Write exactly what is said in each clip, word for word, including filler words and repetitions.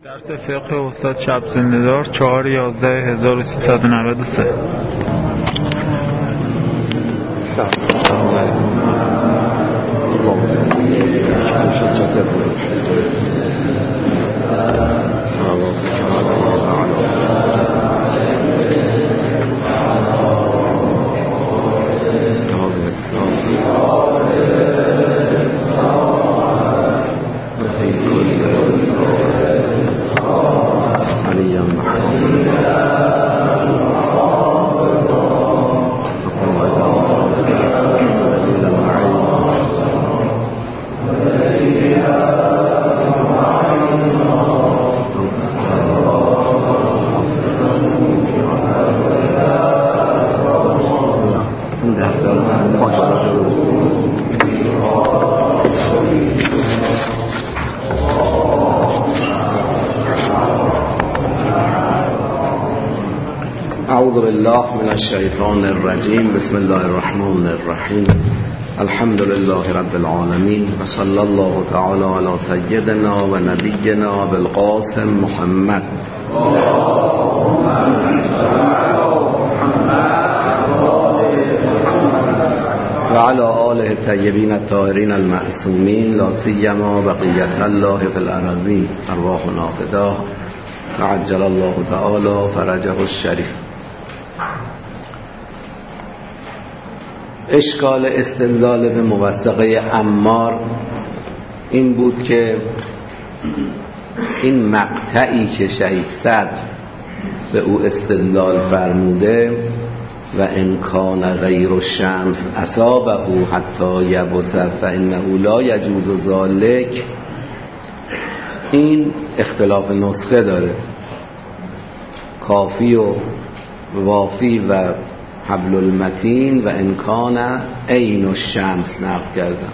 درس فقه استاد شب زنده‌دار چهار یازده هزار و سیصد و نود و سه. سلام علیکم. اعوذ بالله من الشیطان الرجیم. بسم الله الرحمن الرحیم. الحمد لله رب العالمین و صلی الله تعالی علی سیدنا و نبینا بالقاسم محمد و علی آله الطیبین الطاهرین المعصومین لا سیما بقیة الله فی الارضین ارواحنا فداه و عجل الله تعالی فرجه الشریف. اشکال استدلال به موثقه عمار این بود که این مقطعی که شهید صدر به او استدلال فرموده و ان کان غیر الشمس اصابه حتی یبس فانه لا یجوز ذلک، این اختلاف نسخه داره. کافی و وافی و حبل المتین و امکان عین الشمس نقل کردم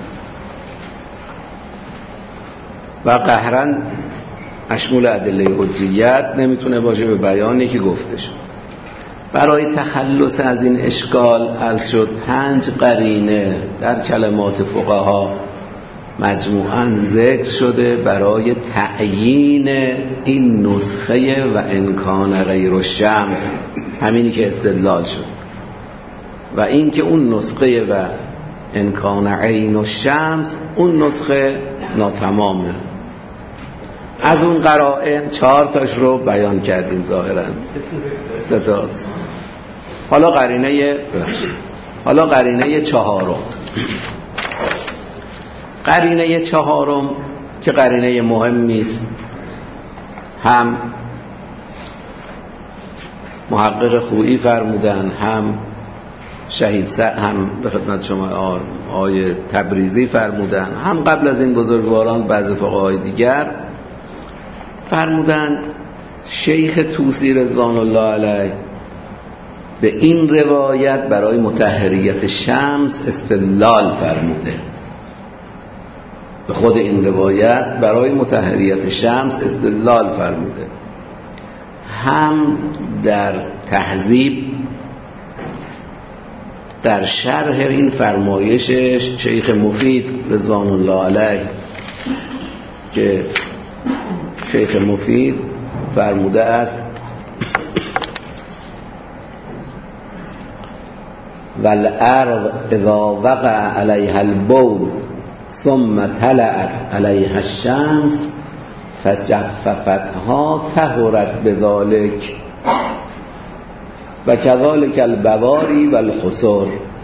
و قهرن اشمول ادله حجیت نمیتونه باشه به بیانی که گفته شد. برای تخلص از این اشکال عرض شد پنج قرینه در کلمات فقها مجموعاً ذکر شده برای تعیین این نسخه و امکان غیر الشمس، همینی که استدلال شد و این که اون نسخه و امکان عین الشمس اون نسخه ناتمامه. از اون قرائن چهار تاش رو بیان کردیم ظاهراً سه تاست. حالا قرینه حالا قرینه چهارم قرینه چهارم که قرینه مهمی است، هم محقق خویی فرمودن، هم شهید صدر، هم به خدمت شما آقای تبریزی فرمودن، هم قبل از این بزرگواران بعض فقهای دیگر فرمودن. شیخ طوسی رضوان الله علیه به این روایت برای مطهریت شمس استدلال فرموده، به خود این روایت برای مطهریت شمس استدلال فرموده. هم در تهذیب در شرح این فرمایش شیخ مفید رضوان الله علیه که شیخ مفید فرموده است والارض اذا وقع علیها البول ثم طلعت علیها الشمس فجففتها طهرت بذلك و کذالک البواری و الخسر.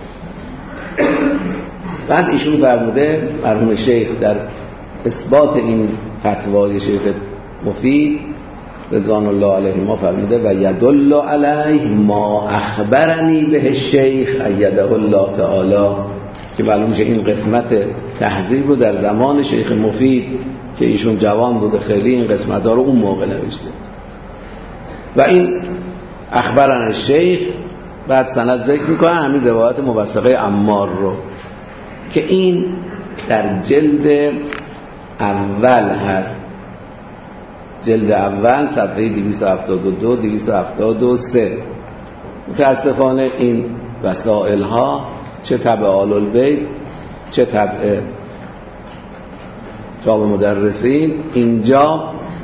بعد ایشون فرموده، مرحوم شیخ در اثبات این فتوای شیخ مفید رضوان الله علیه ما فرموده و یدل علیه ما اخبرنی به الشیخ ایده الله تعالی، که معلوم میشه این قسمت تهذیب رو در زمان شیخ مفید که ایشون جوان بوده خیلی این قسمت ها رو اون موقع نوشته و این اخبرن الشیخ. بعد سند ذکر میکنه همین روایت موثقه عمار رو که این در جلد اول هست، جلد اول صفحه دویست و هفتاد و دو دویست و هفتاد و سه. متاسفانه این وسائل ها چه طبع آل البیت چه طبع جامع مدرسین اینجا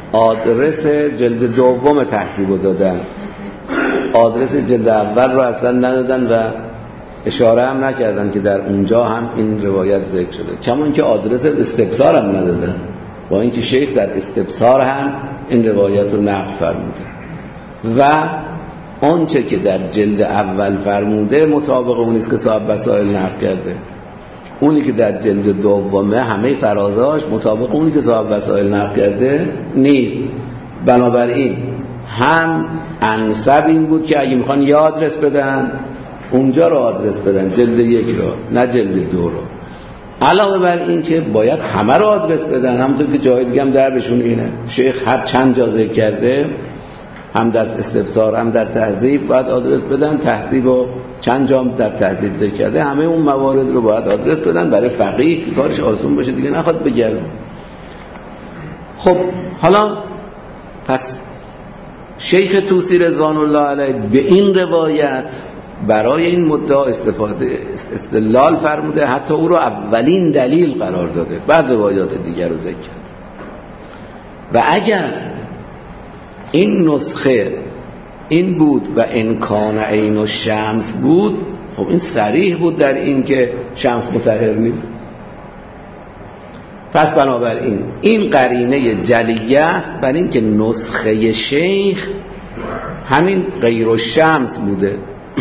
آدرس جلد دوم تهذیب رو دادن، آدرس جلد اول رو اصلا ندادن و اشاره هم نکردن که در اونجا هم این روایت ذکر شده، کما که آدرس استبصار هم ندادن، با اینکه شیخ در استبصار هم این روایت رو نقل فرموده و آنچه که در جلد اول فرموده مطابق اونیست که صاحب وسائل نقل کرده، اونی که در جلد دومه همه فرازاش مطابق اونی که صاحب وسائل نقل کرده نیست. بنابراین هم انسب این بود که اگه میخوان یه آدرس بدن اونجا رو آدرس بدن، جلد یک رو نه جلد دو رو. علاوه بر این که باید همه رو آدرس بدن، همونطور که جای دیگه هم دربشون اینه، شیخ هر چند جا ذکر کرده هم در استبصار هم در تهذیب باید آدرس بدن، تهذیب و چند جا در تهذیب ذکر کرده، همه اون موارد رو باید آدرس بدن برای فقیه کارش آسون باشه دیگه، نخواد بگرده. خب حالا پس شیخ طوسی رضوان الله علیه به این روایت برای این مدعا استفاده استدلال فرموده، حتی او رو اولین دلیل قرار داده، بعد روایات دیگر رو ذکر کرد. و اگر این نسخه این بود و امکان عین الشمس بود، خب این صریح بود در این که شمس مطهر نیست. پس بنابراین این قرینه جلیه است بر این که نسخه شیخ همین غیر الشمس بوده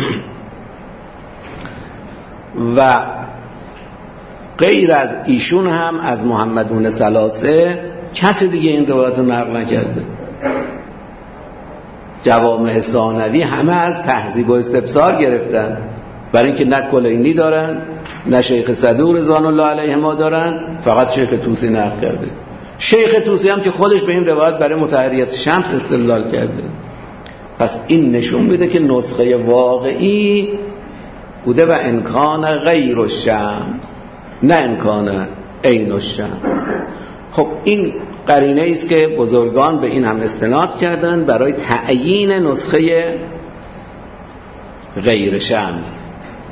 و غیر از ایشون هم از محمدون ثلاثه کسی دیگه این روایت رو نقل نکرده. جوامع ثانوی همه از تهذیب و استبصار گرفتن، برای اینکه نه کلینی دارن نه شیخ صدوق رضوان الله علیه ما دارن، فقط شیخ طوسی نقل کرده. شیخ طوسی هم که خودش به این روایت برای مطهریت شمس استدلال کرده. پس این نشون میده که نسخه واقعی بوده و امکان غیر الشمس نه امکان عین الشمس. خب این قرینه است که بزرگان به این هم استناد کردن برای تعیین نسخه غیر شمس.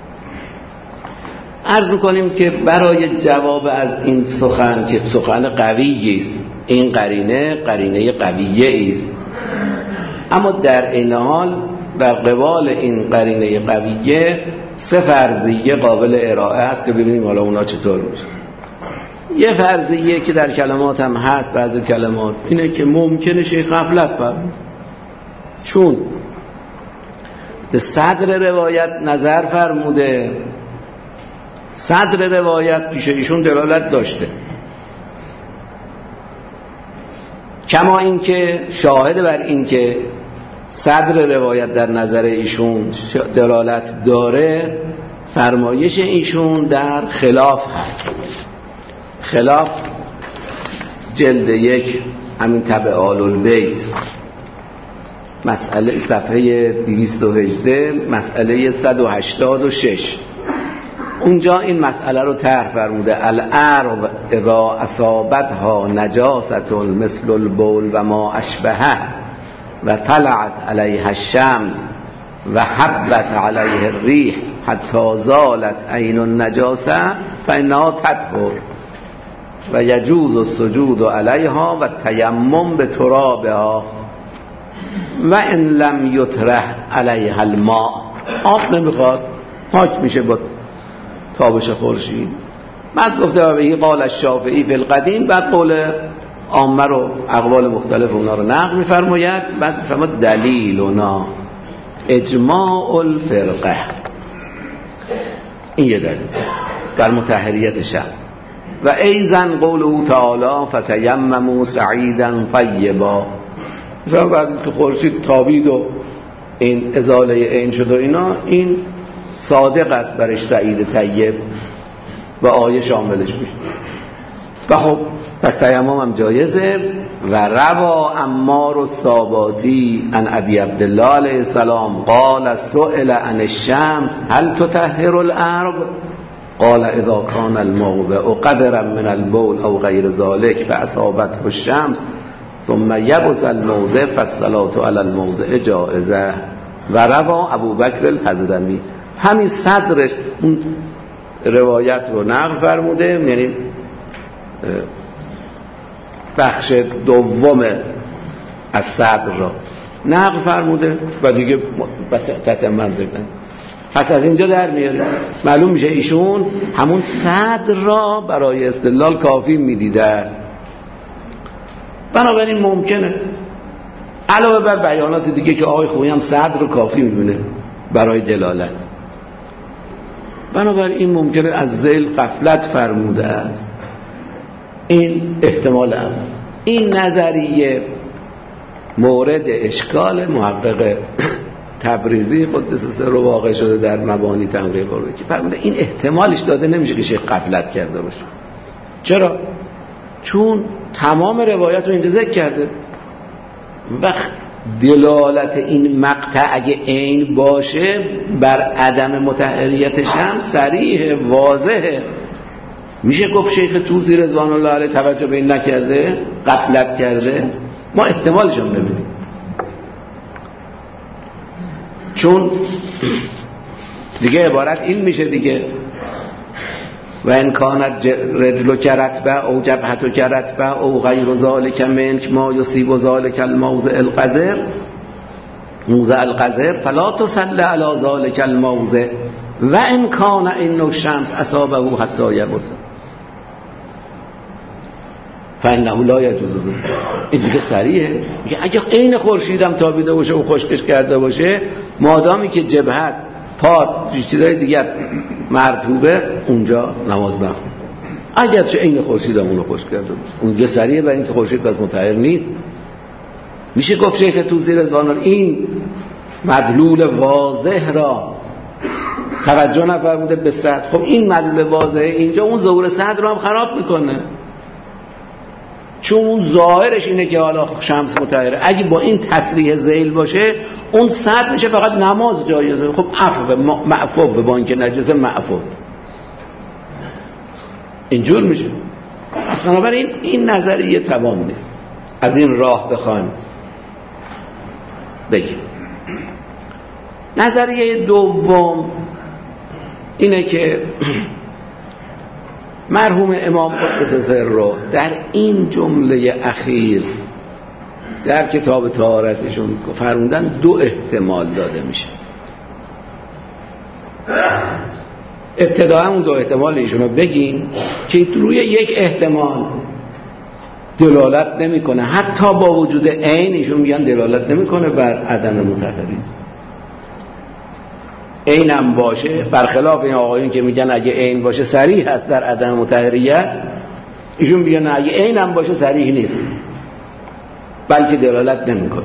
عرض میکنیم که برای جواب از این سخن که سخن قویی است، این قرینه قرینه قویه است، اما در این حال در قبال این قرینه قویه سه فرضیه قابل ارائه است که ببینیم حالا اونا چطور میشه. یه فرضیه که در کلمات هم هست، بعضی کلمات اینه که ممکنه شیخ غفلت فرمود، چون به صدر روایت نظر فرموده، صدر روایت پیش ایشون دلالت داشته، کما این که شاهد بر این که صدر روایت در نظر ایشون دلالت داره فرمایش ایشون در خلاف هست. خلاف جلد یک همین تبع آل البیت مسئله صفحه دویست و هجده مسئله صد و هشتاد و شش، اونجا این مسئله رو طرح فرموده: الارض اذا اصابتها نجاست مثل البول و ما اشبهه و طلعت علیها الشمس و حبت علیها الریح حتی زالت عین النجاسه فانها تطهر و یجوز السجود علیها و تیمم به ترابها و ان لم یطرح علیها الماء. آب نمیخواد، پاک میشه با تابش خورشید. بعد گفته و بهی قال الشافعی فی القدیم، بعد قول عامه رو اقوال مختلف اونا رو نقل میفرماید. بعد میفرماید دلیلنا اجماع الفرقه، این یه دلیل بر مطهریت شمس. و ایضا قوله تعالی فتیمموا سعیدا طیبا، بعد که خورشید تابید و این ازاله عین شد و اینا، این صادق است برش سعید طیب و آیه شاملش میشه. و خب پس تیمم هم جایزه. و روا عمار الصاباتی عن ابی عبدالله علیه السلام قال سئل عن الشمس هل تطهر الارض قال اذا كان الموضع قدرا من البول او غیر ذلك فاصابته الشمس ثم يبس الموضع فالصلاة على الموضع جائزه. و روا ابوبکر الحضرمی، همین صدرش اون روایت رو نقل فرموده، یعنی بخش دوم از صدر را نقل فرموده و دیگه تتمم ذکر. پس از اینجا در میاریم معلوم میشه ایشون همون صدر را برای استدلال کافی میدیده است. بنابراین ممکنه علاوه بر بیانات دیگه که آقای خویی هم صدر رو کافی میدونه برای دلالت، بنابراین ممکنه از ذیل غفلت فرموده است. این احتمال هم. این نظریه مورد اشکال محقق تبریزی قدس سره واقع شده در مبانی تنقیح قرآنی که فرموده این احتمالش داده نمیشه که شیخ غفلت کرده باشه. چرا؟ چون تمام روایت رو اینجا ذکر کرده و دلالت این مقطع اگه عین باشه بر عدم مطهریتش هم صریح واضحه. میشه گفت شیخ طوسی رضوان الله علیه توجه به این نکرده، غفلت کرده؟ ما احتمالش هم نمیدیم، چون دیگه عبارت این میشه دیگه و ان کانت رجل کرتبه او جبهت کرتبه او غیر ذالک منک ما یصیب ذالک الموضع القذر موضع القذر فلا تصلی علی ذالک الموضع و ان کان عین الشمس اصابه حتی یبس فانه لا یجوز. این دیگه صریحه. میگه اگه عین خورشیدم تابیده باشه و خشکش کرده باشه، مادامی که جبهت پا چیزای دیگر مرطوبه اونجا نماز نخون، اگرچه عین خورشیدم اونو خشک کرده باشه. اون دیگه صریحه برای اینکه خورشید بس مطهر نیست. میشه گفت شیخ طوسی رضوان الله این مدلول واضح را توجه نفرموده به صدر. خب این مدلول واضح اینجا اون ظهور صدر رو هم خراب میکنه، چون اون ظاهرش اینه که حالا شمس مطهره. اگه با این تصریح ذیل باشه اون صدر میشه فقط نماز جایزه. خب عفو معفو به بانک نجسه معفو اینجور میشه. پس بنابراین این نظریه تمام نیست. از این راه بخوایم بگیم. نظریه دوم اینه که مرحوم امام قدس سره در این جمله اخیر در کتاب طهارتشون فرمودن دو احتمال داده میشه. ابتداء اون دو احتمال ایشون رو بگیم که روی یک احتمال دلالت نمیکنه، حتی با وجود عین ایشون میگن دلالت نمیکنه بر عدم مطهری. عین هم باشه، برخلاف این آقایون که میگن اگه عین باشه صریح هست در عدم مطهریت، ایشون میگن اگه عین هم باشه صریح نیست بلکه دلالت نمیکنه.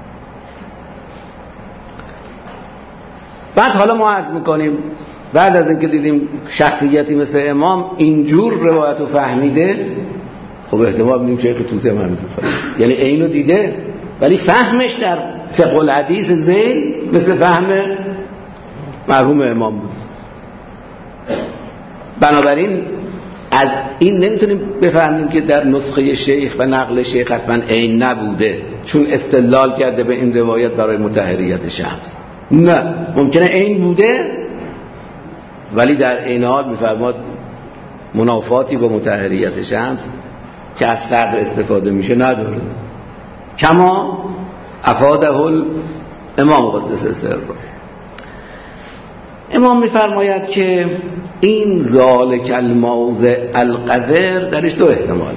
بعد حالا ما عرض میکنیم بعد از اینکه دیدیم شخصیتی مثل امام اینجور روایت رو فهمیده، خب احتمال میدیم شیخ طوسی هم همینطور فهمید، یعنی اینو دیده ولی فهمش در فقه الحدیث ذیل مثل فهم مرحوم امام بود. بنابراین از این نمیتونیم بفهمیم که در نسخه شیخ و نقل شیخ حتما عین نبوده چون استدلال کرده به این روایت برای مطهریت شمس. نه، ممکنه عین بوده ولی در عین حال میفرماد منافاتی با مطهریت شمس که از صدر استفاده میشه نداره. کما افاده الامام قدس سره. امام میفرماید که این ذالک الموضع القذر درش دو احتمال.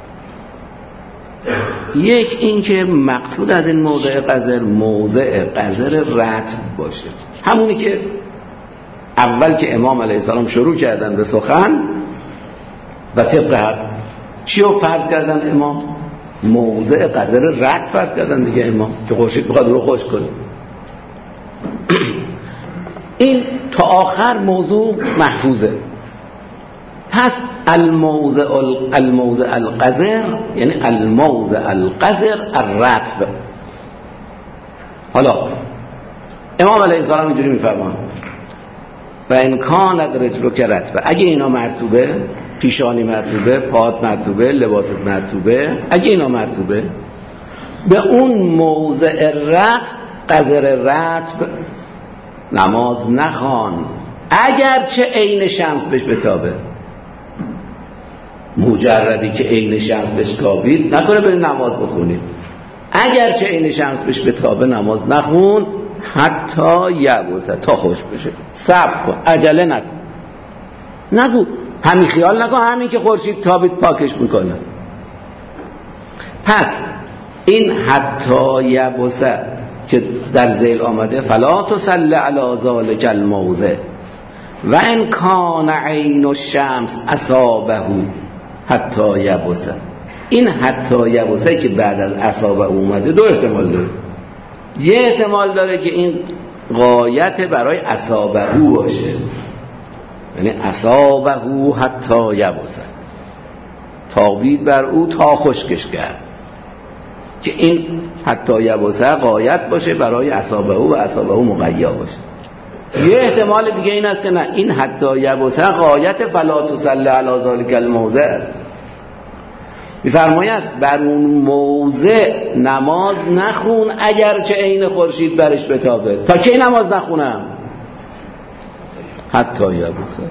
یک این که مقصود از این موضع قذر موضع قذر رطب باشه، همونی که اول که امام علیه السلام شروع کردن به سخن و طبق حرف چی رو فرض کردن امام؟ موضع قذر رطب فرض کردن دیگه امام که خورشید بخواد رو خشک کنه. این تا آخر موضوع محفوظه. پس الموضع الموضع القذر یعنی الموضع القذر الرطب. حالا امام علیه السلام اینجوری میفرمان و ان کانت رجلک رطبه، اگه اینا مرطوبه، پیشانی مرطوبه، پات مرطوبه، لباست مرطوبه، اگه اینا مرطوبه، به اون موضع رطب قذر رطب نماز نخوان اگرچه عین شمس بهش بتابه. مجردی که عین شمس بهش تابید نکنه برید نماز بخونید. اگرچه عین شمس بهش بتابه نماز نخون حتی یبوسه، تا خوش بشه. صبر کن، عجله نکن، نگو همین خیال نکن همین که خورشید تابید پاکش میکنه. پس این حتی یبوسه که در ذیل آمده فلا تصلی علی ذلک الموضع و ان کان عین الشمس اصابه حتی یبوسه، این حتی یبوسه که بعد از اصابه اومده دو احتمال داره. یه احتمال داره که این غایت برای اصابه او باشه، یعنی اصابه حتی یبوسه، تابید بر او تا خشکش کرد، که این حتی یبوسه غایت باشه برای اصابه او و اصابه او مقیا باشه. یه احتمال دیگه این است که نه، این حتی یبوسه غایت فلا تصلی علی ذلک الموضع است. میفرماید بر اون موضع نماز نخون اگرچه عین خورشید برش بتابه. تا کی نماز نخونم؟ حتی یبوسه.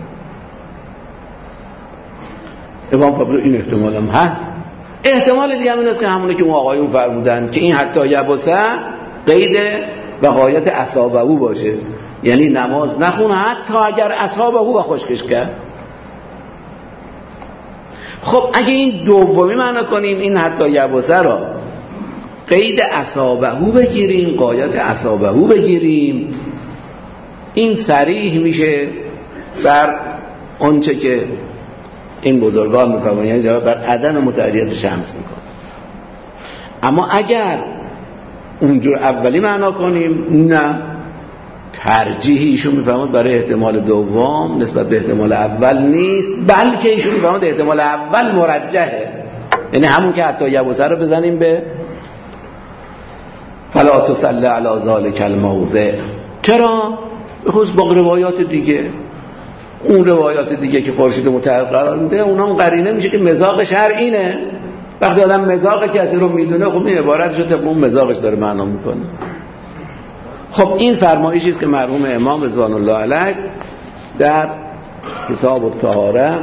امام فاضل این احتمال هم هست. احتمال دیگه هم این است که همونه که اون آقایون فرمودن که این حتی یبوسه قید و غایت اصابه او باشه، یعنی نماز نخون حتی اگر اصابه او و خشکش کرد. خب اگه این دومی معنا کنیم، این حتی یبوسه را قید اصابه او بگیریم، غایت اصابه او بگیریم، این صریح میشه بر اونچه که این بزرگان میکنن، یعنی بر عدم متعدیت شمس میکنن. اما اگر اونجور اولی معنا کنیم، نه، ترجیحی ایشون میفهمد برای احتمال دوم نسبت به احتمال اول نیست، بلکه ایشون میفهمد احتمال اول مرجحه، یعنی همون که حتی یبوسه رو بزنیم به فلا تصلی علی ذلک الموضع. چرا؟ بخصوص با روایات دیگه، اون روایات دیگه که خورشید متحرک قرار میده، اونا هم قرینه میشه که مزاق شرع اینه. وقتی آدم مزاق کسی رو میدونه، خب این عبارتشو طبق اون مزاقش داره معنا میکنه. خب این فرمایشی است که مرحوم امام رضوان الله علیه در کتاب الطهاره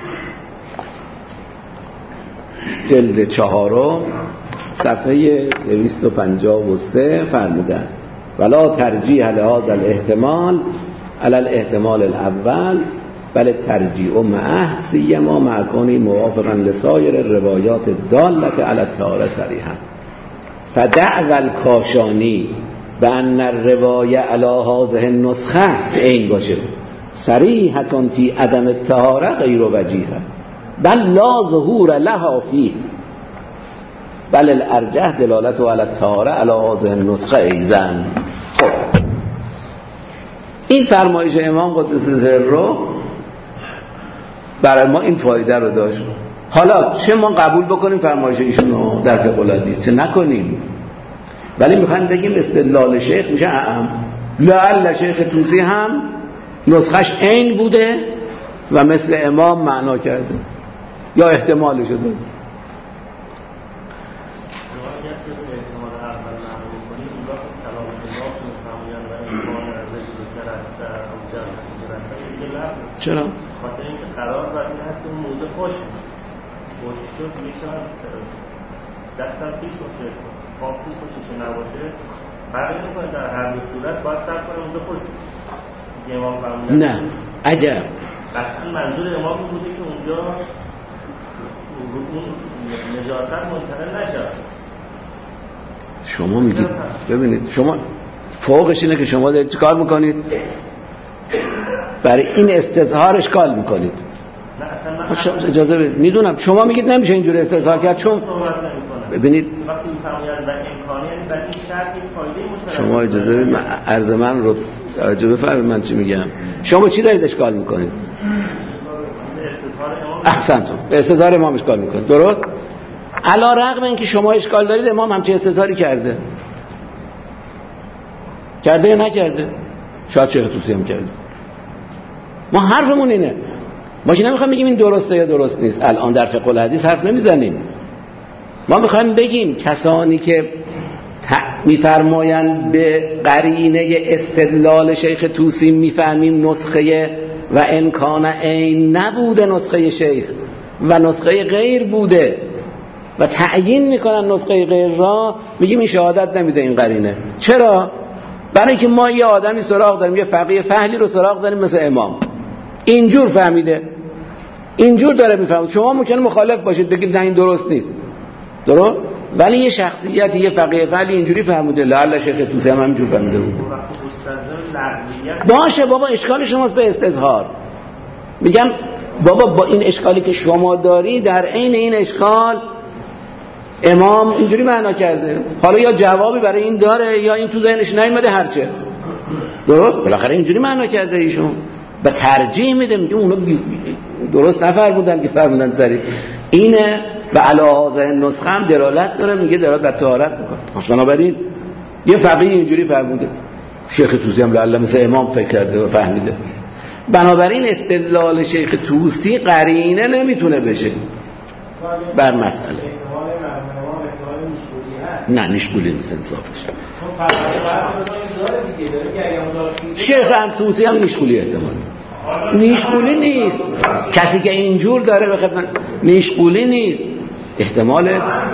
جلد چهارم صفحه دویست و پنجاه و سه فرمودن ولا ترجیح لهذا الاحتمال علی الاحتمال الاول بل ترجیح معه سیما مع کونی موافقا لسایر الروایات الدالة علی الطهاره صریحا فدعوى الکاشانی بأن الروایه علی هذه النسخه که این باشه صریحة فی عدم الطهاره غیر وجیه بل لا ظهور لها فیه بل الارجح دلالت علی الطهاره علی هذه النسخه ایضا. خب این فرمایش امام قدس سره برای ما این فایده رو داشت. حالا چه ما قبول بکنیم فرمایش ایشون رو در فقه الحدیث، چه نکنیم، ولی میخوایم بگیم استدلال شیخ میشه اعم. لعل شیخ طوسی هم نسخش عین بوده و مثل امام معنا کرده یا احتمالش داده. چرا؟ خاطر اینکه قرار بر این هست که اون موزه خوش خوش شد میشود دستم پیش باشه، پاک پیش باشه چه نباشه فرقی نمیکنه، در هر دو صورت باید صبر کنه اونجا خوش بشه. امام فرمودن نه اگر قطعا منظور امام بوده که اونجا اون نجاست منتقل نشد. شما میگید ببینید، شما فوقش اینه که شما دارید چیکار میکنید؟ برای این استظهار اشکال میکنید. نه اصلا من اجازه بدید، میدونم شما میگید نمیشه اینجور استظهار کرد، چون ببینید وقتی میفرمایید و امکانی یعنی در این شرط یک فایده مشترک. شما اجازه بدید من عرض من رو توجه بفرمایید من چی میگم. شما چی دارید اشکال میکنید؟ استظهار امام. احسنتون، به استظهار امام اشکال میکنید، درست؟ علی رغم اینکه شما اشکال دارید، امام همچین استظهاری کرده کرده یا نکرده؟ شاید شیخ طوسی هم کرده. ما حرفمون اینه، ما که نمیخوایم بگیم این درسته یا درست نیست. الان در فقه الحدیث حرف نمیزنیم، ما میخوایم بگیم کسانی که میفرمایند به قرینه استدلال شیخ طوسی میفهمیم نسخه و امکان عین نبوده، نسخه شیخ و نسخه غیر بوده، و تعیین میکنن نسخه غیر را، میگیم این شهادت نمیده این قرینه. چرا؟ برای اینکه ما یه آدمی سراغ داریم، یه فقیه فهلی رو سراغ داریم مثل امام، اینجور فهمیده، اینجور داره میفهمه. شما ممکنه مخالف باشید بگید نه این درست نیست، درست، ولی یه شخصیت یه فقیه فعلی اینجوری فهمیده، لعل شیخ طوسی هم همینجور فهمیده بود. باشه بابا، اشکال شماست به استظهار. میگم بابا با این اشکالی که شما داری در عین این اشکال امام اینجوری معنا کرده، حالا یا جوابی برای این داره یا این تو ذهنش نیومده، هرچه درست بالاخره اینجوری معنا کرده ایشون، به ترجیح میده، میگه اونا درست نفرمودن که فرمودن سری اینه و علاوه نسخه هم دلالت داره، میگه دلالت بر طهارت میکنه. بنابراین یه فقیه اینجوری فرموده، شیخ طوسی هم لعل مثل امام فکر کرده و فهمیده. بنابراین استدلال شیخ طوسی قرینه نمیتونه بشه بر مسئله. نه نیشگولی نیست انصافش. شیخ طوسی هم نیشگولی احتمال نیشگولی نیست، کسی که اینجور داره به خدمت نیشگولی نیست، احتمال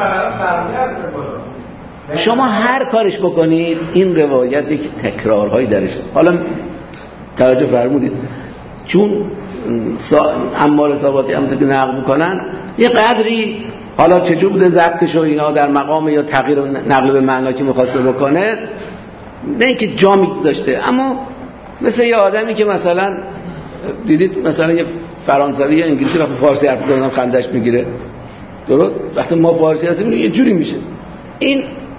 شما هر کارش بکنید این روایت یک تکرارهایی درش هست. حالا توجه فرمودید چون سا... عمار ثابتی هم که نقل میکنن یه قدری حالا چجور بوده ضبطش و اینا در مقام یا تغییر نقل به معنا که میخواسته بکنه، نه اینکه جا میگذاشته، اما مثل یه آدمی که مثلا دیدید مثلا یه فرانسوی یا انگلیسی وقتی فارسی حرف میزنه خندش میگیره، درست؟ وقتی ما فارسی هستیم یه جوری میشه. این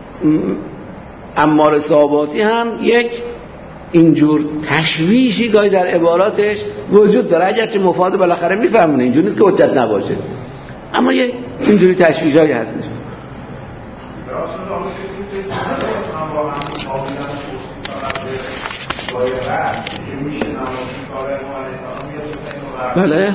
عمار ثابتی هم یک اینجور تشویشی گاهی در عباراتش وجود داره، اگرچه مفاد بالاخره میفهمونه، اینجوری نیست که حجت نباشه، اما یه اینجوری تشویشایی هستش. بله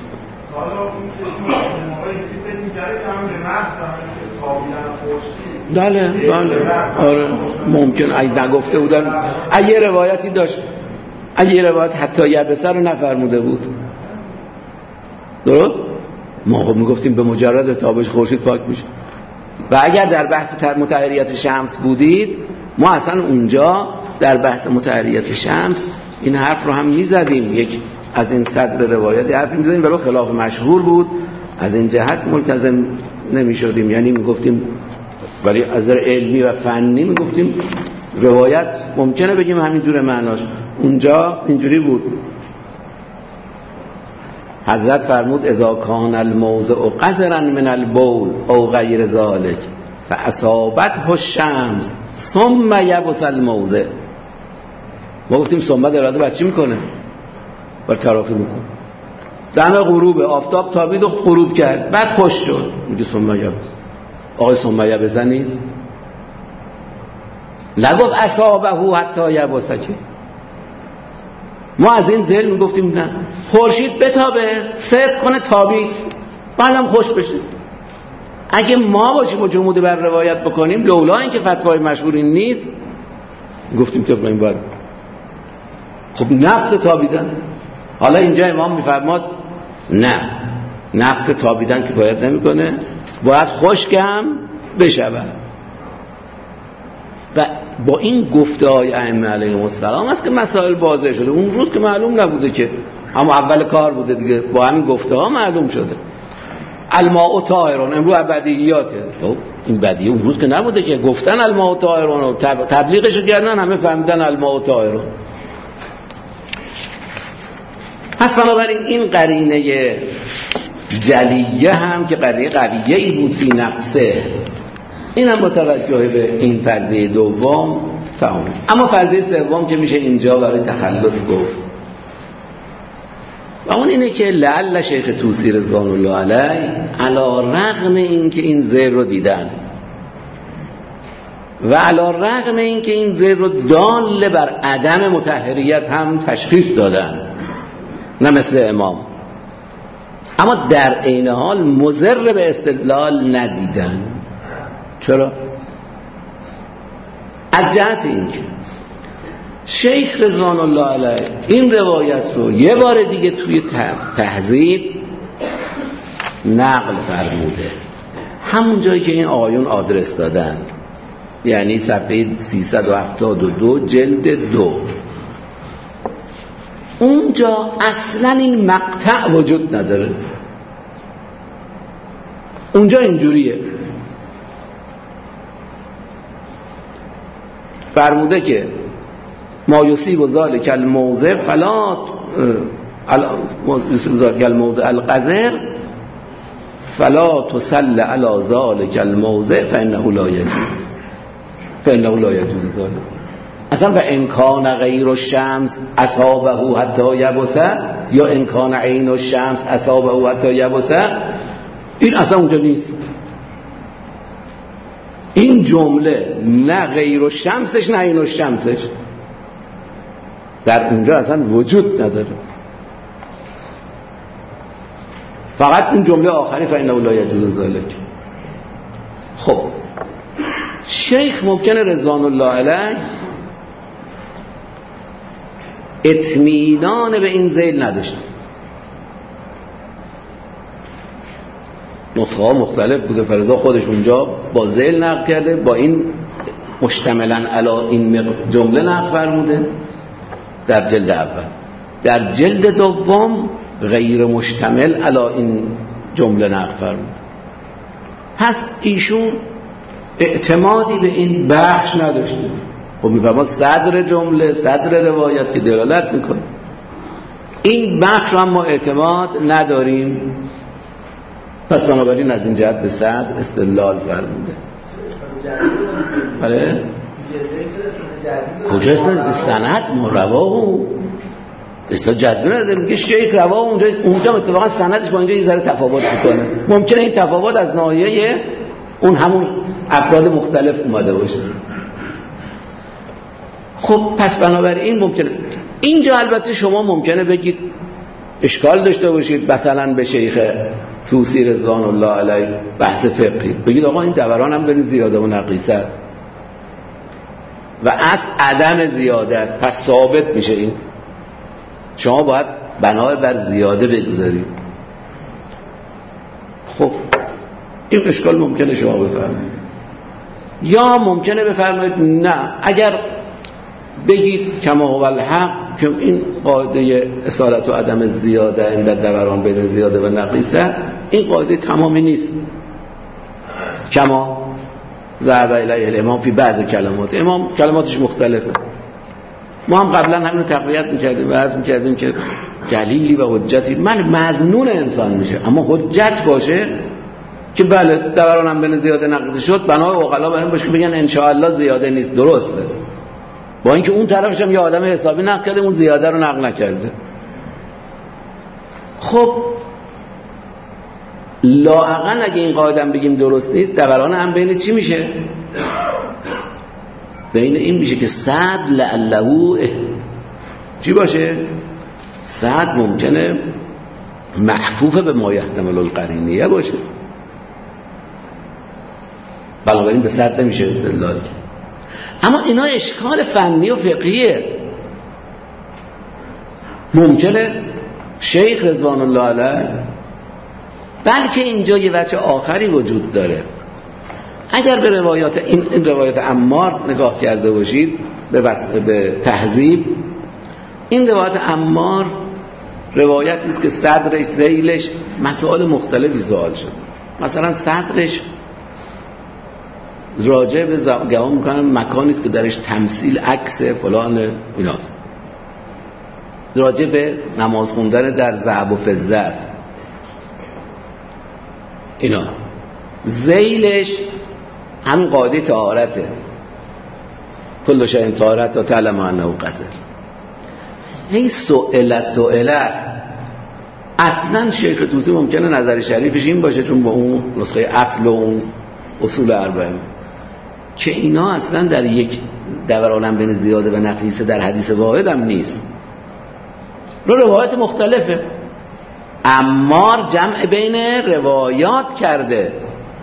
بله بله آره ممکن اگه نگفته بودن، اگه روایتی داشت، اگه روایت حتی یبسه رو نفرموده بود، درست؟ ما خب میگفتیم به مجرد تابش خورشید پاک میشه. و اگر در بحث مطهریت شمس بودید، ما اصلا اونجا در بحث مطهریت شمس این حرف رو هم میزدیم، یک از این صدر روایت حرف میزدیم، ولی خلاف مشهور بود، از این جهت ملتزم نمیشدیم، یعنی میگفتیم ولی از نظر علمی و فنی میگفتیم روایت ممکنه بگیم همینجور معناش، اونجا اینجوری بود. حضرت فرمود اذا کان الموضع قذرا من البول او غیر ذلك فاصابته الشمس ثم یبس الموضع. ما گفتیم ثم اراده بر چی میکنه؟ بر تراخی میکنه. دم غروب آفتاب تابید و غروب کرد، بعد خوش شد، میگه ثم یبس. آقای ثم یبس نیست، نگفت اصابه حتی یبسه. ما از این ذهن میگفتیم نه، خورشید بتابه صدق کنه تابید بعدم خوش بشه. اگه ما باشیم و جمود بر روایت بکنیم، لولا اینکه فتوای مشهوری نیست، گفتیم طبق این باید خب نفس تابیدن. حالا اینجا امام میفرماد نه، نفس تابیدن که باید نمیکنه، باید خشکم بشود. و با این گفته های ائمه علیهم السلام است که مسائل واضح شده. اون روز که معلوم نبوده که، اما اول کار بوده دیگه، با همین گفته ها معلوم شده. الماء طاهرون، امروز بدیهیاته. این بدیهی اون روز که نبوده که، گفتن الماء طاهرون و تبلیغش کردن، همه فهمیدن الماء طاهرون. پس بنابراین این قرینه جلیه هم که قرینه قویه ای بود فی نفسه، این هم با توجه به این فرضیه دوم تمام. اما فرضیه سوم که میشه اینجا برای تخلص گفت، و اون اینه که لعل شیخ طوسی رضوان الله علیه علی رغم این که این زیر رو دیدن و علی رغم این که این زیر رو دال بر عدم مطهریت هم تشخیص دادن، نه مثل امام، اما در عین حال مضر به استدلال ندیدن. چرا؟ از جهت اینکه شیخ رضوان الله علیه این روایت رو یه بار دیگه توی تهذیب نقل فرموده، همون جایی که این آقایون آدرس دادن، یعنی صفحه سیصد و هفتاد و دو جلد دو، اونجا اصلا این مقطع وجود نداره. اونجا اینجوریه، فرموده که ما یصیب ذلک الموضع فلا یصیب ذلک الموضع القذر فلا تصل علی ذلک الموضع فانه لا یجوز فانه لا یجوز ذلک. اصلا به امکان غیر الشمس اصابه حتی یبسه یا امکان عین الشمس اصابه حتی یبسه، این اصلا اونجا نیست. این جمله نه غیر الشمسش نه عین الشمسش در اونجا اصلا وجود نداره. فقط اون جمله آخری فإنه لا یجوز ذلک. خب شیخ ممکنه رضوان الله علیه اطمینان به این ذیل نداشت. نسخه ها مختلف بوده، فرضا خودش اونجا با ذیل نقل کرده، با این مشتملا علی این جمله نقل فرموده در جلد اول. در جلد دوم غیر مشتمل علی این جمله نقل فرموده. پس ایشون اعتمادی به این بخش نداشته. خب میفرماد صدر جمله صدر روایت که دلالت میکنه، این بخش رو هم ما اعتماد نداریم، پس بنابراین از این جهت به صدر استدلال فرموده. بله کجا است سند مرواه است جذبه نداره، میگه شیخ رواه اونجا اونجا اتفاقا سندش با اینجا یه ذره تفاوت میکنه. ممکنه این تفاوت از ناحیه اون همون افراد مختلف اومده باشه. خب پس بنابراین ممکنه اینجا البته شما ممکنه بگید اشکال داشته باشید مثلا به شیخ طوسی رضوان الله علیه بحث فقهی بگید آقا این دوران هم بین زیاده و نقیصه است و اصل عدم زیاده است، پس ثابت میشه این، شما باید بنا بر زیاده بگذارید. خب این اشکال ممکنه شما بفرمایید، یا ممکنه بفرمایید نه اگر بگید کما هو الحق که این قاعده اصالت و عدم زیاده این در دوران بین زیاده و نقیصه این قاعده تمامی نیست، کما ذهب الیه الامام فی بعض کلمات، امام کلماتش مختلفه. ما هم قبلا همین رو تقویت میکردیم و عرض میکردیم که دلیلی و حجتی من مظنون انسان میشه، اما حجت باشه که بله دوران هم بین زیاده نقیصه شد، بنای عقلا برای باشه که بگن ان شاء الله زیاده نیست، درسته، با اینکه اون طرفش هم یه آدم حسابی نقل کرده اون زیاده رو نقل نکرده. خب لااقل اگه این قاعده هم بگیم درست نیست، دوران هم بین چی میشه؟ بین این میشه که صد لعله چی باشه؟ صد ممکنه محفوف به ما یحتمل القرینیه باشه، بنابراین به صد نمیشه استدلال. اما اینا اشکال فنی و فقهیه. ممکنه شیخ رضوان الله علیه بلکه اینجا یه وجه آخری وجود داره. اگر به روایات این, این روایات عمار نگاه کرده باشید به, به تهذیب، این روایات عمار روایتی است که صدرش ذیلش مسائل مختلفی سوال شد. مثلا صدرش راجع به گمان میکنم مکانی است که درش تمثیل عکس فلان ایناست، راجع به نماز خوندن در ذهب و فضه است اینا. ذیلش همین قاعده طهارته، کل شیء طهارت و تعلم انه قذر. این سؤال سؤال است. اصلا شیخ طوسی ممکنه نظر شریفش این باشه چون با اون نسخه اصل و اون اصول اربعه که اینا اصلا در یک دوران بین زیاده و نقیصه در حدیث واحد هم نیست، رو روایت مختلفه. عمار جمع بین روایات کرده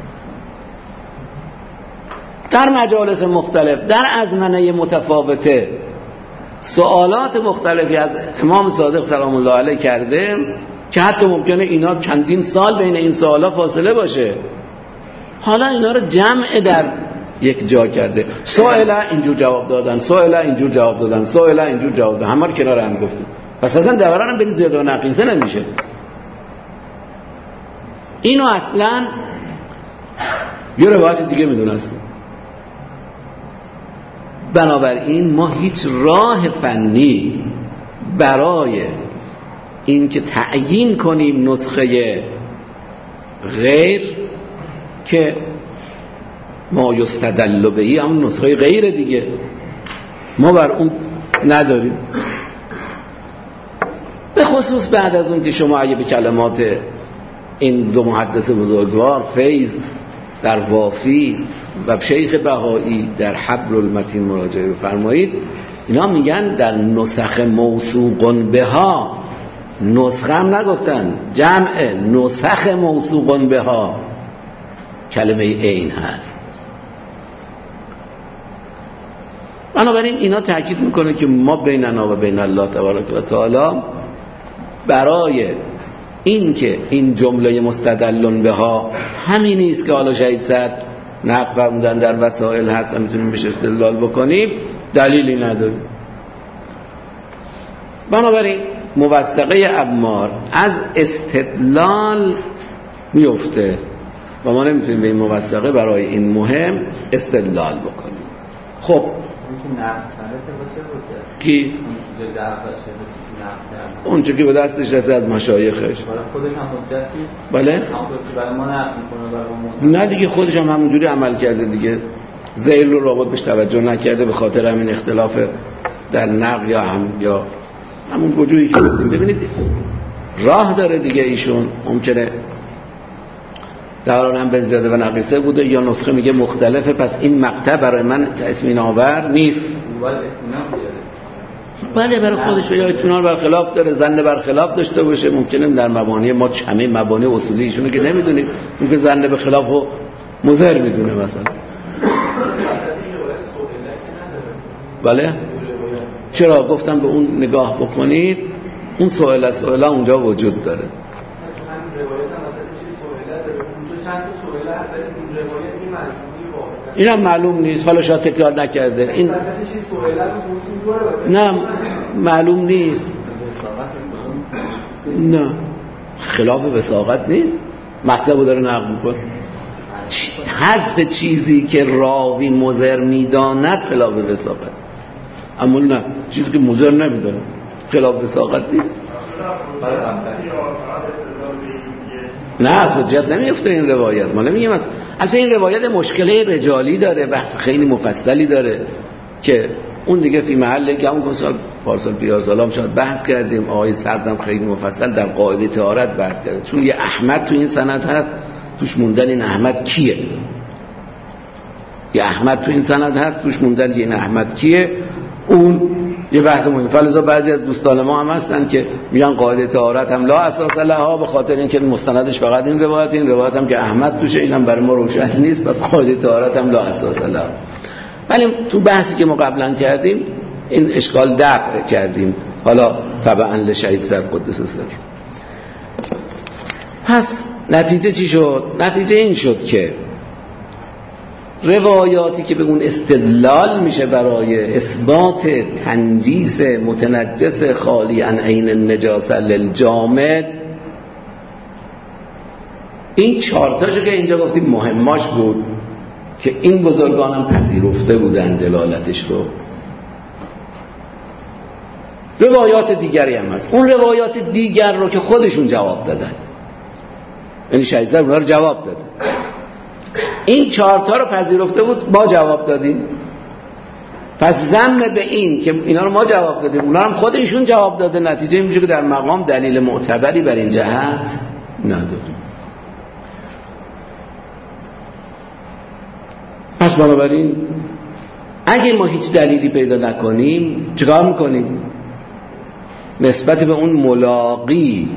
در مجالس مختلف، در ازمنه متفاوته، سوالات مختلفی از امام صادق سلام الله علیه کرده که حتی ممکنه اینا چندین سال بین این سوالا فاصله باشه. حالا اینا رو جمع در یک جا کرده. سائله اینجور جواب دادن، سائله اینجور جواب دادن، سائله اینجور جواب دادن، همه رو کنار هم گفتیم. پس اصلا دوران هم برید زیاد و نقیصه نمیشه. اینو اصلا یه روایت دیگه میدونستیم. بنابراین ما هیچ راه فنی برای این که تعیین کنیم نسخه غیر که ما یستدل بهی همون نسخه غیر دیگه ما بر اون نداریم. به خصوص بعد از اون که شما اگه به کلمات این دو محدث بزرگوار فیض در وافی و شیخ بهایی در حبر المتین مراجعه بفرمایید، اینا میگن در نسخ موثوق بها، نسخه هم نگفتن، جمع نسخ موثوق بها کلمه عین هست. بنابراین اینا تاکید میکنه که ما بیننا و بین الله تبارک و تعالی برای این که این جمله مستدلن بها همین نیست که حالا شهید صد نقل فرمودن در وسائل هست میتونیم بهش استدلال بکنیم، دلیلی نداریم. بنابراین موثقه عمار از استدلال میفته و ما نمیتونیم به این موثقه برای این مهم استدلال بکنیم. خب کی؟ اون چه که به دستش رسه از مشایخش خودش هم حجت نیست. بله؟ همونطور که برای ما نقل میکنه برای نه دیگه خودش هم همونجوری عمل کرده دیگه، ذیل رو رابط بهش توجه نکرده به خاطر همین اختلاف در نقل یا هم یا همون وجودی که گفتیم. ببینید راه داره دیگه ایشون، ممکنه دوران هم بن زیاده و نقیصه بوده یا نسخه میگه مختلفه، پس این مقطع برای من اطمینان آور نیست. بله برای خودش یا اطمینان برخلاف داره، ظن برخلاف داشته باشه. ممکنه در مبانی ما همه مبانی اصولی ایشونو که نمیدونیم، ممکن ظن به خلاف و مضر میدونه مثلا. بله چرا گفتم به اون نگاه بکنید، اون سوال سوال اونجا وجود داره. این هم معلوم نیست، حالا شاید تکرار نکرده این، نه معلوم نیست، نه خلاف وثاقت نیست، مطلب رو داره نقل میکنه. حذف چیزی که راوی مضر میداند خلاف وثاقت، اما نه چیزی که مضر نمیداند خلاف وثاقت نیست. نه از حجت نمیفته این روایت. ما نمیگیم از اصلا این روایت مشکله رجالی داره، بحث خیلی مفصلی داره که اون دیگه فی محله که همون سال پارسال پیازالام شاید بحث کردیم. آقای سردم خیلی مفصل در قاعده طهارت بحث کرده، چون یه احمد تو این سند هست، توش موندن این احمد کیه، یه احمد تو این سند هست توش موندن این احمد کیه، اون یه بحث مهم. فلذا بعضی از دوستان ما هم هستن که میگن قاعده طهارت هم لا اساس لها، به خاطر اینکه مستندش فقط این روایت، این روایت هم که احمد توشه، اینم برای ما روشن نیست، پس قاعده طهارت هم لا اساس لها. ولی تو بحثی که ما قبلا کردیم این اشکال دفع کردیم، حالا تبعا لشهید صد قدس سر. پس نتیجه چی شد؟ نتیجه این شد که روایاتی که به اون استدلال میشه برای اثبات تنجیس متنجس خالی عن عین النجاسه للجامد، این چهارتاشو که اینجا گفتیم مهماش بود که این بزرگانم پذیرفته بودن دلالتش رو. روایات دیگری هم هست، اون روایات دیگر رو که خودشون جواب دادن، یعنی شهید صاحب اونا رو جواب دادن، این چهارتا رو پذیرفته بود، ما جواب دادیم. پس ضم به این که اینا رو ما جواب دادیم اونا هم خودشون جواب داده، نتیجه میشه که در مقام دلیل معتبری بر این جهت ندادیم. پس بنابراین اگه ما هیچ دلیلی پیدا نکنیم چیکار میکنیم؟ نسبت به اون ملاقی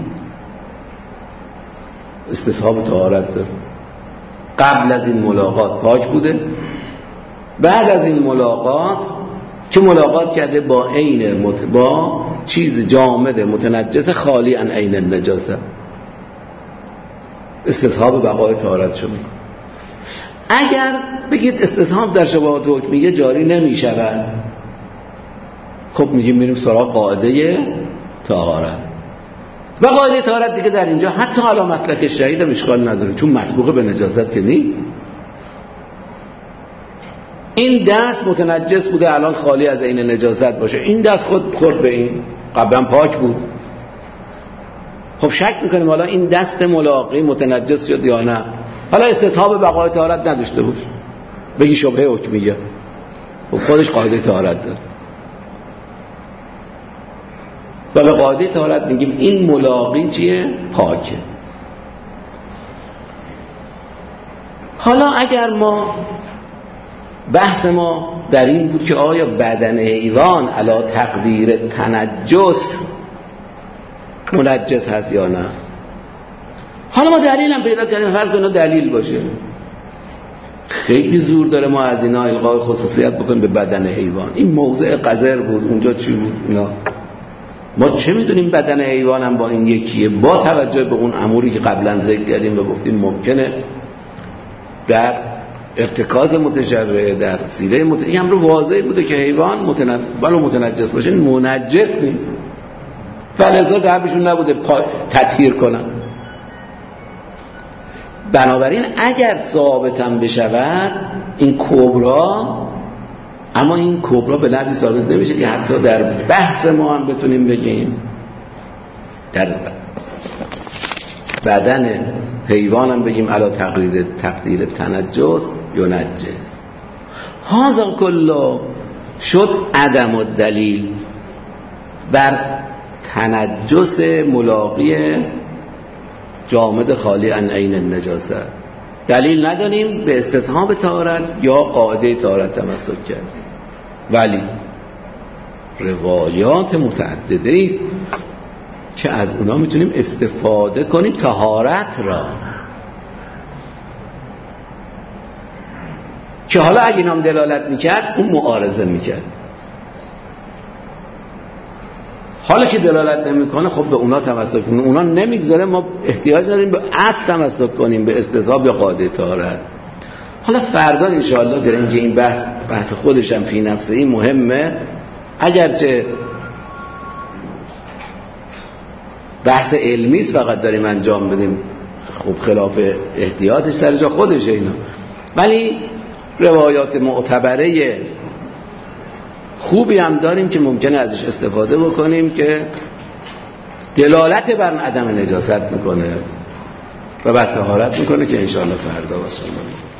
استصحاب طهارت داره. قبل از این ملاقات پاک بوده، بعد از این ملاقات که ملاقات کرده با عین متبا چیز جامد متنجس خالی عن عین النجاسه، استصحاب بقای طهارت شده. اگر بگید استثهام در شبهات حکمیه جاری نمی شود، خب میگیم میریم سراغ قاعده طهارت. و قاعده طهارت دیگه در اینجا حتی علی مسلک شهید هم اشکال نداره، چون مسبوق به نجاست که نیست. این دست متنجس بوده الان خالی از عین نجاست باشه، این دست خود خورد به این، قبلا پاک بود. خب شک میکنیم حالا این دست ملاقی متنجس شد یا نه. حالا استصحاب بقای طهارت نداشته باشه، بگی شبهه حکمیه، خب خودش قاعده طهارت داره. و به قاعده طهارت میگیم این ملاقی چیه؟ پاکه. حالا اگر ما بحث ما در این بود که آیا بدن حیوان علی تقدیر تنجس منجس هست یا نه، حالا ما دلیل هم پیدا کردیم، فرض کنید دلیل باشه، خیلی زور داره ما از اینا القای خصوصیت بکنیم به بدن حیوان. این موضع قذر بود، اونجا چی بود اینا، ما چه میدونیم بدن حیوان هم با این یکیه، با توجه به اون اموری که قبلا ذکر کردیم و گفتیم ممکنه در ارتکاز متشرع در سیره مت... این امر واضح بوده که حیوان متنجس ولو متنجس باشه منجس نیست، فلذا دعبشون نبوده پا... تطهیر کنن. بنابراین اگر ثابتم بشود این کبرا، اما این کبرا به لحظی ثابت نمیشه که حتی در بحث ما هم بتونیم بگیم در بدن حیوان هم بگیم علا تقدیر تقدیر تنجس ینجس. هذا کلا شد عدم الدلیل بر تنجس ملاقی جامد خالی عن عین النجاسه. دلیل نداریم به استصحاب طهارت یا قاعده طهارت تمسک کردیم، ولی روایات متعدده است که از اونا میتونیم استفاده کنیم طهارت را، که حالا اگه اینام دلالت میکرد اون معارضه میکرد، حالا که دلالت نمیکنه خب به اونا تمسک کنیم، اونا نمیگذاره ما احتیاج نداریم به اصل تمسک کنیم به استصحاب یا قاعده طهارت. حالا فردا انشاءالله بریم که این بحث بحث خودشم فی نفسه این مهمه، اگرچه بحث علمی است فقط داریم انجام بدیم، خب خلاف احتیاطش سر جا خودشه اینا، ولی روایات معتبره خوبی هم داریم که ممکنه ازش استفاده بکنیم که دلالت بر عدم نجاست میکنه و بر طهارت میکنه، که انشاءالله فردا باشه.